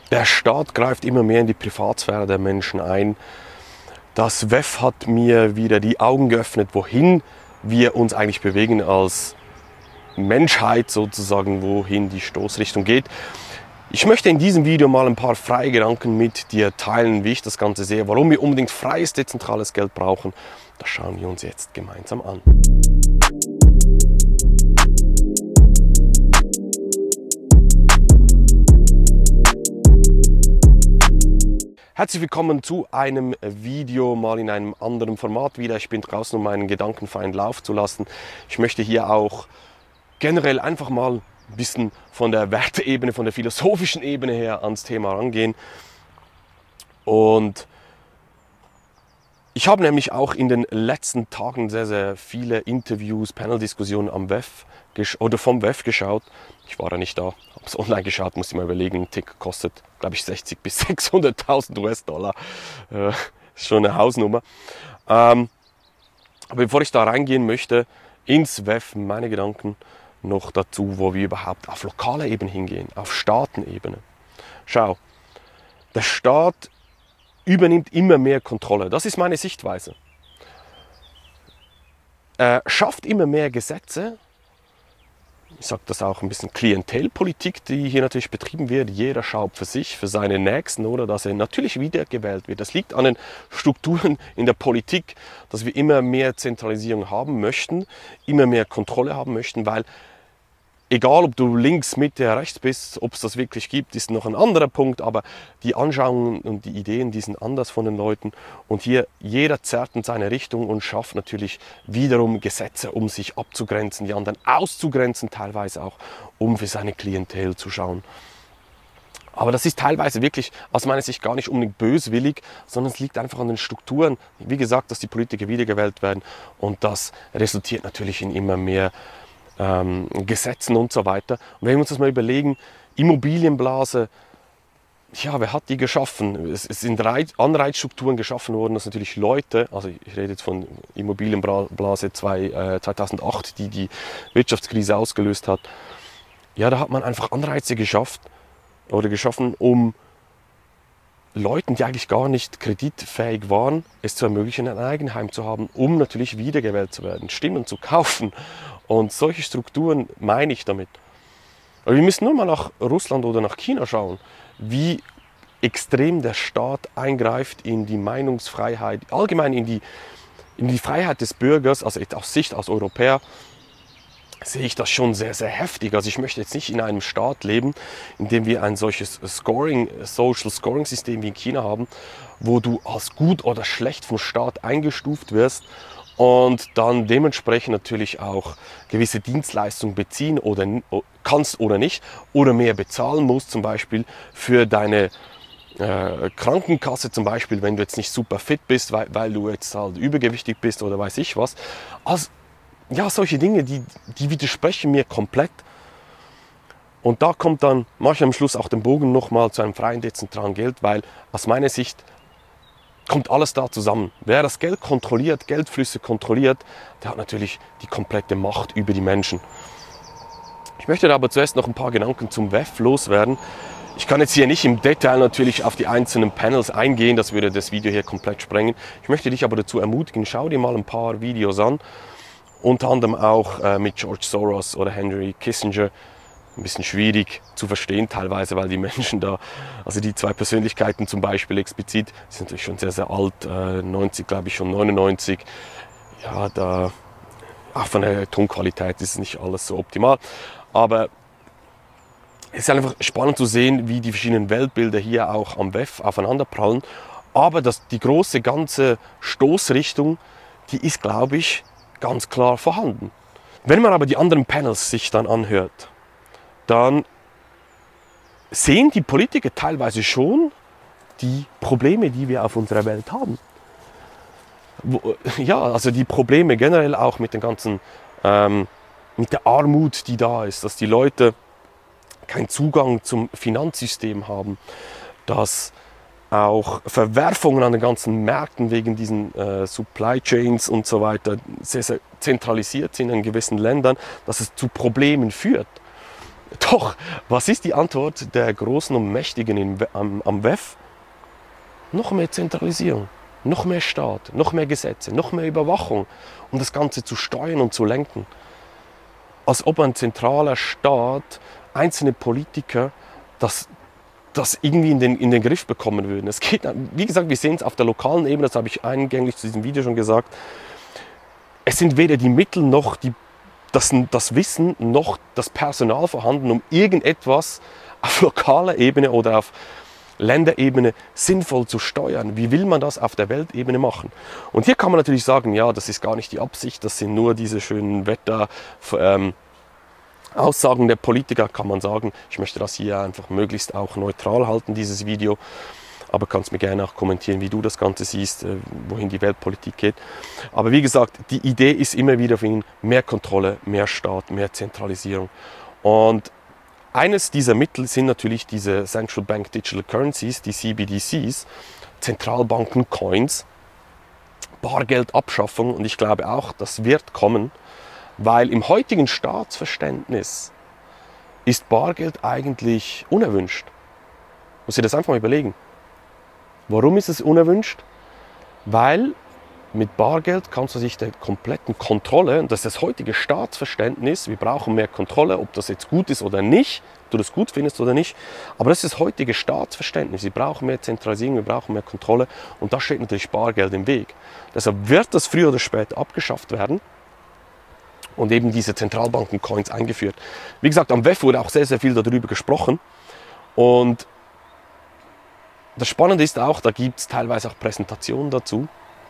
Der Staat greift immer mehr in die Privatsphäre der Menschen ein. Das WEF hat mir wieder die Augen geöffnet, wohin wir uns eigentlich bewegen als Menschheit sozusagen, wohin die Stoßrichtung geht. Ich möchte in diesem Video mal ein paar freie Gedanken mit dir teilen, wie ich das Ganze sehe, warum wir unbedingt freies, dezentrales Geld brauchen. Das schauen wir uns jetzt gemeinsam an. Herzlich willkommen zu einem Video, mal in einem anderen Format wieder. Ich bin draußen, um meinen gedankenfreien Lauf zu lassen. Ich möchte hier auch generell einfach mal ein bisschen von der Werteebene, von der philosophischen Ebene her ans Thema rangehen. Und ich habe nämlich auch in den letzten Tagen sehr, sehr viele Interviews, Panel-Diskussionen am WEF oder vom WEF geschaut. Ich war ja nicht da, habe es online geschaut, muss ich mal überlegen. Ein Tick kostet, glaube ich, 60.000 bis 600.000 US-Dollar. Ist schon eine Hausnummer. Aber bevor ich da reingehen möchte, ins WEF, meine Gedanken noch dazu, wo wir überhaupt auf lokaler Ebene hingehen, auf Staatenebene. Schau, der Staat übernimmt immer mehr Kontrolle. Das ist meine Sichtweise. Er schafft immer mehr Gesetze. Ich sage das auch ein bisschen Klientelpolitik, die hier natürlich betrieben wird. Jeder schaut für sich, für seine Nächsten, oder dass er natürlich wiedergewählt wird. Das liegt an den Strukturen in der Politik, dass wir immer mehr Zentralisierung haben möchten, immer mehr Kontrolle haben möchten, weil egal, ob du links, Mitte, rechts bist, ob es das wirklich gibt, ist noch ein anderer Punkt, aber die Anschauungen und die Ideen, die sind anders von den Leuten. Und hier, jeder zerrt in seine Richtung und schafft natürlich wiederum Gesetze, um sich abzugrenzen, die anderen auszugrenzen, teilweise auch, um für seine Klientel zu schauen. Aber das ist teilweise wirklich aus meiner Sicht gar nicht unbedingt böswillig, sondern es liegt einfach an den Strukturen. Wie gesagt, dass die Politiker wiedergewählt werden und das resultiert natürlich in immer mehr Gesetzen und so weiter. Und wenn wir uns das mal überlegen, Immobilienblase, ja, wer hat die geschaffen? Es sind Anreizstrukturen geschaffen worden, dass natürlich Leute, also ich rede jetzt von Immobilienblase 2008, die die Wirtschaftskrise ausgelöst hat, ja, da hat man einfach Anreize geschaffen, um Leuten, die eigentlich gar nicht kreditfähig waren, es zu ermöglichen, ein Eigenheim zu haben, um natürlich wiedergewählt zu werden, Stimmen zu kaufen. Und solche Strukturen meine ich damit. Aber wir müssen nur mal nach Russland oder nach China schauen, wie extrem der Staat eingreift in die Meinungsfreiheit, allgemein in die Freiheit des Bürgers, also aus Sicht als Europäer, sehe ich das schon sehr, sehr heftig. Also ich möchte jetzt nicht in einem Staat leben, in dem wir ein solches Social Scoring System wie in China haben, wo du als gut oder schlecht vom Staat eingestuft wirst und dann dementsprechend natürlich auch gewisse Dienstleistungen beziehen oder kannst oder nicht oder mehr bezahlen musst, zum Beispiel für deine Krankenkasse, zum Beispiel, wenn du jetzt nicht super fit bist, weil du jetzt halt übergewichtig bist oder weiß ich was. Also, ja, solche Dinge, die widersprechen mir komplett. Und da kommt dann manchmal am Schluss auch den Bogen nochmal zu einem freien, dezentralen Geld, weil aus meiner Sicht kommt alles da zusammen. Wer das Geld kontrolliert, Geldflüsse kontrolliert, der hat natürlich die komplette Macht über die Menschen. Ich möchte da aber zuerst noch ein paar Gedanken zum WEF loswerden. Ich kann jetzt hier nicht im Detail natürlich auf die einzelnen Panels eingehen, das würde das Video hier komplett sprengen. Ich möchte dich aber dazu ermutigen, schau dir mal ein paar Videos an. Unter anderem auch mit George Soros oder Henry Kissinger. Ein bisschen schwierig zu verstehen teilweise, weil die Menschen da, also die zwei Persönlichkeiten zum Beispiel explizit, sind natürlich schon sehr, sehr alt, 90, glaube ich schon 99. Ja, da, auch von der Tonqualität ist es nicht alles so optimal. Aber es ist einfach spannend zu sehen, wie die verschiedenen Weltbilder hier auch am WEF aufeinanderprallen. Aber die große ganze Stoßrichtung, die ist, glaube ich, ganz klar vorhanden. Wenn man aber die anderen Panels sich dann anhört, dann sehen die Politiker teilweise schon die Probleme, die wir auf unserer Welt haben. Ja, also die Probleme generell auch mit den ganzen, mit der Armut, die da ist, dass die Leute keinen Zugang zum Finanzsystem haben, dass auch Verwerfungen an den ganzen Märkten wegen diesen Supply Chains und so weiter sehr, sehr zentralisiert sind in gewissen Ländern, dass es zu Problemen führt. Doch, was ist die Antwort der Großen und Mächtigen am WEF? Noch mehr Zentralisierung, noch mehr Staat, noch mehr Gesetze, noch mehr Überwachung, um das Ganze zu steuern und zu lenken. Als ob ein zentraler Staat, einzelne Politiker das irgendwie in den Griff bekommen würden. Es geht, wie gesagt, wir sehen es auf der lokalen Ebene, das habe ich eingänglich zu diesem Video schon gesagt. Es sind weder die Mittel noch das Wissen noch das Personal vorhanden, um irgendetwas auf lokaler Ebene oder auf Länderebene sinnvoll zu steuern. Wie will man das auf der Weltebene machen? Und hier kann man natürlich sagen, ja, das ist gar nicht die Absicht, das sind nur diese schönen Aussagen der Politiker, kann man sagen. Ich möchte das hier einfach möglichst auch neutral halten, dieses Video. Aber kannst mir gerne auch kommentieren, wie du das Ganze siehst, wohin die Weltpolitik geht. Aber wie gesagt, die Idee ist immer wieder für ihn mehr Kontrolle, mehr Staat, mehr Zentralisierung. Und eines dieser Mittel sind natürlich diese Central Bank Digital Currencies, die CBDCs, Zentralbanken-Coins, Bargeldabschaffung. Und ich glaube auch, das wird kommen. Weil im heutigen Staatsverständnis ist Bargeld eigentlich unerwünscht. Muss ich das einfach mal überlegen. Warum ist es unerwünscht? Weil mit Bargeld kannst du sich der kompletten Kontrolle, und das ist das heutige Staatsverständnis, wir brauchen mehr Kontrolle, ob das jetzt gut ist oder nicht, ob du das gut findest oder nicht, aber das ist das heutige Staatsverständnis. Wir brauchen mehr Zentralisierung, wir brauchen mehr Kontrolle und da steht natürlich Bargeld im Weg. Deshalb wird das früher oder später abgeschafft werden. Und eben diese Zentralbanken-Coins eingeführt. Wie gesagt, am WEF wurde auch sehr, sehr viel darüber gesprochen. Und das Spannende ist auch, da gibt es teilweise auch Präsentationen dazu,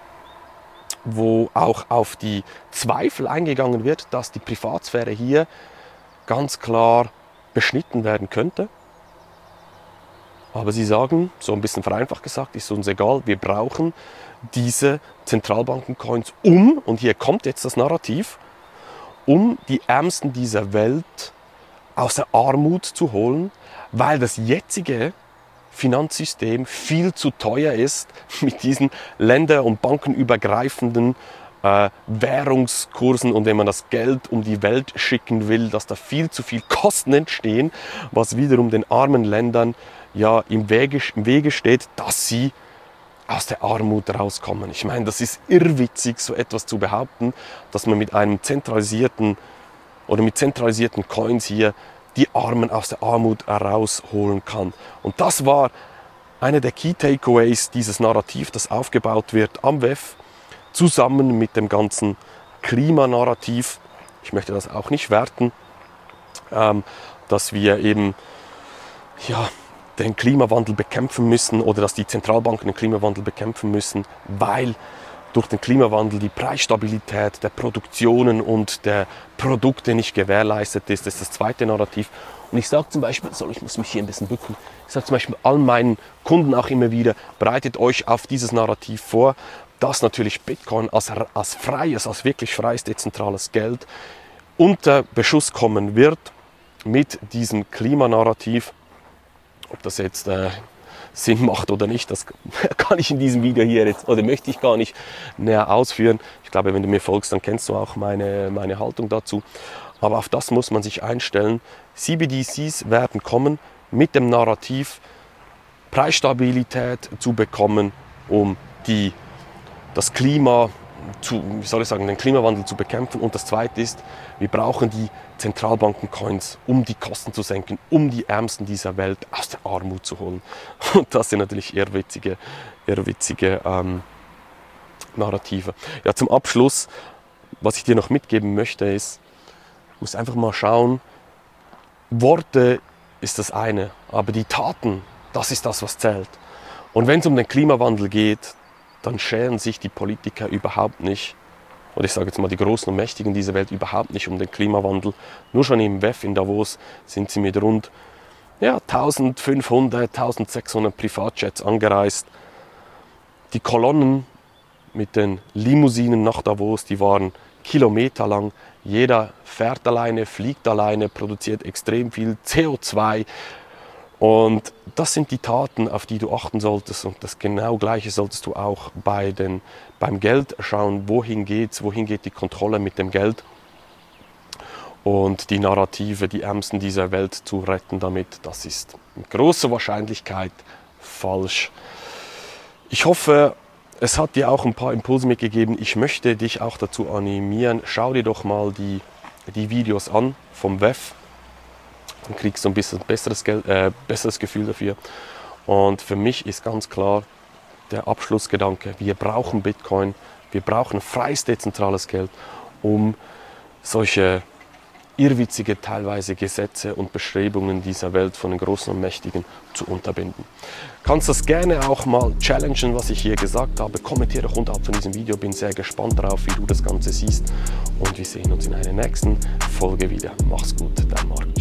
wo auch auf die Zweifel eingegangen wird, dass die Privatsphäre hier ganz klar beschnitten werden könnte. Aber sie sagen, so ein bisschen vereinfacht gesagt, ist uns egal, wir brauchen diese Zentralbanken-Coins und hier kommt jetzt das Narrativ, um die Ärmsten dieser Welt aus der Armut zu holen, weil das jetzige Finanzsystem viel zu teuer ist mit diesen länder- und bankenübergreifenden Währungskursen und wenn man das Geld um die Welt schicken will, dass da viel zu viel Kosten entstehen, was wiederum den armen Ländern ja im Wege steht, dass sie aus der Armut rauskommen. Ich meine, das ist irrwitzig, so etwas zu behaupten, dass man mit einem zentralisierten Coins hier die Armen aus der Armut herausholen kann. Und das war einer der Key Takeaways dieses Narrativ, das aufgebaut wird am WEF, zusammen mit dem ganzen Klimanarrativ. Ich möchte das auch nicht werten, dass wir eben den Klimawandel bekämpfen müssen oder dass die Zentralbanken den Klimawandel bekämpfen müssen, weil durch den Klimawandel die Preisstabilität der Produktionen und der Produkte nicht gewährleistet ist. Das ist das zweite Narrativ. Und ich sage zum Beispiel, ich muss mich hier ein bisschen bücken, ich sage zum Beispiel allen meinen Kunden auch immer wieder, bereitet euch auf dieses Narrativ vor, dass natürlich Bitcoin als wirklich freies, dezentrales Geld unter Beschuss kommen wird mit diesem Klimanarrativ. Ob das jetzt Sinn macht oder nicht, das kann ich in diesem Video hier jetzt, oder möchte ich gar nicht näher ausführen. Ich glaube, wenn du mir folgst, dann kennst du auch meine Haltung dazu. Aber auf das muss man sich einstellen. CBDCs werden kommen mit dem Narrativ, Preisstabilität zu bekommen, um den Klimawandel zu bekämpfen. Und das Zweite ist, wir brauchen die Zentralbanken-Coins, um die Kosten zu senken, um die Ärmsten dieser Welt aus der Armut zu holen. Und das sind natürlich irrwitzige Narrative. Ja, zum Abschluss, was ich dir noch mitgeben möchte, ist, du musst einfach mal schauen, Worte ist das eine, aber die Taten, das ist das, was zählt. Und wenn es um den Klimawandel geht, dann scheren sich die Politiker überhaupt nicht, oder ich sage jetzt mal die Großen und Mächtigen dieser Welt überhaupt nicht um den Klimawandel. Nur schon im WEF in Davos sind sie mit rund 1500, 1600 Privatjets angereist. Die Kolonnen mit den Limousinen nach Davos, die waren kilometerlang. Jeder fährt alleine, fliegt alleine, produziert extrem viel CO2. Und das sind die Taten, auf die du achten solltest. Und das genau Gleiche solltest du auch beim Geld schauen, wohin geht die Kontrolle mit dem Geld. und die Narrative, die Ärmsten dieser Welt zu retten damit, das ist mit großer Wahrscheinlichkeit falsch. Ich hoffe, es hat dir auch ein paar Impulse mitgegeben. Ich möchte dich auch dazu animieren, schau dir doch mal die Videos an vom WEF. Dann kriegst du ein bisschen besseres Gefühl dafür. Und für mich ist ganz klar der Abschlussgedanke, wir brauchen Bitcoin, wir brauchen freies dezentrales Geld, um solche irrwitzige teilweise Gesetze und Bestrebungen dieser Welt von den Großen und Mächtigen zu unterbinden. Kannst das gerne auch mal challengen, was ich hier gesagt habe. Kommentiere doch unterhalb von diesem Video, bin sehr gespannt darauf, wie du das Ganze siehst. Und wir sehen uns in einer nächsten Folge wieder. Mach's gut, dein Marc.